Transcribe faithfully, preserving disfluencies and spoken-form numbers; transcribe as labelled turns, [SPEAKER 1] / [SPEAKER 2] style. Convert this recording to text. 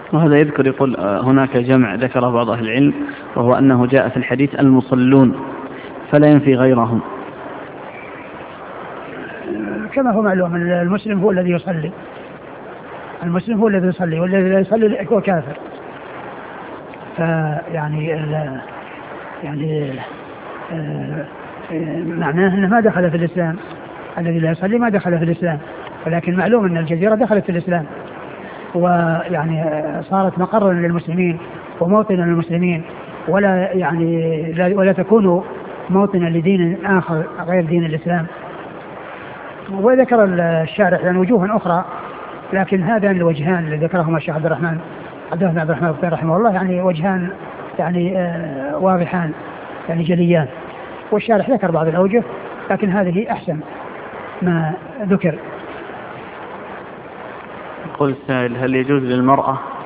[SPEAKER 1] وهذا يذكر يقول هناك جمع ذكره بعض أهل العلم وهو أنه جاء في الحديث المصلون فلا ينفي غيرهم.
[SPEAKER 2] كما هو معلوم المسلم هو الذي يصلي، المسلم هو الذي يصلي، والذي لا يصلي هو كافر. فيعني يعني معناه أنه ما دخل في الإسلام، الذي لا يصلي ما دخل في الإسلام، ولكن معلوم أن الجزيرة دخلت في الإسلام، ويعني صارت مقرا للمسلمين وموطنا للمسلمين، ولا يعني ولا تكون موطنا لدين آخر غير دين الإسلام. وذكر الشارح يعني وجوها أخرى، لكن هذان الوجهان اللي ذكرهما الشيخ عبد الرحمن عبد الرحمن عبد الرحمن رحمه الله يعني وجهان يعني آه واضحان يعني جليان، والشارح ذكر بعض الأوجه لكن هذه أحسن ما ذكر.
[SPEAKER 1] يقول السائل: هل يجوز للمرأة